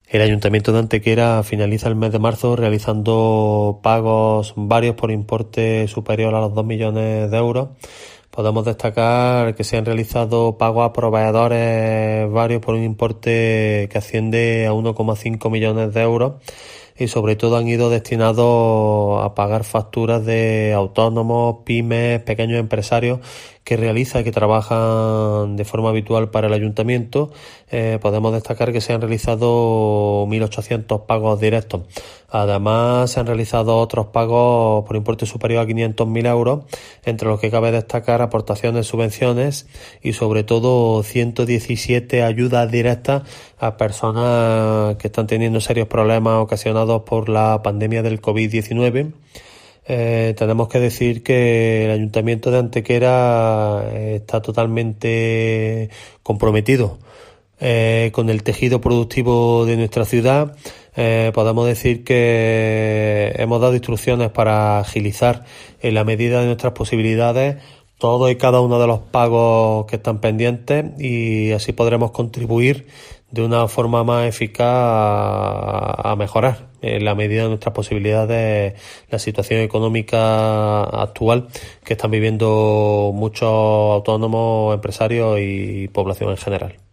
El Ayuntamiento de Antequera finaliza el mes de marzo realizando pagos varios por importe superior a los 2 millones de euros. Podemos destacar que se han realizado pagos a proveedores varios por un importe que asciende a 1,5 millones de euros y sobre todo han ido destinados a pagar facturas de autónomos, pymes, pequeños empresarios que realizan y que trabajan de forma habitual para el ayuntamiento. Podemos destacar que se han realizado 1.800 pagos directos. Además, se han realizado otros pagos por importe superior a 500.000 euros, entre los que cabe destacar aportaciones, subvenciones y sobre todo 117 ayudas directas a personas que están teniendo serios problemas ocasionados por la pandemia del COVID-19. Tenemos que decir que el Ayuntamiento de Antequera está totalmente comprometido con el tejido productivo de nuestra ciudad. Podemos decir que hemos dado instrucciones para agilizar en la medida de nuestras posibilidades todos y cada uno de los pagos que están pendientes y así podremos contribuir de una forma más eficaz a mejorar en la medida de nuestras posibilidades la situación económica actual que están viviendo muchos autónomos, empresarios y población en general.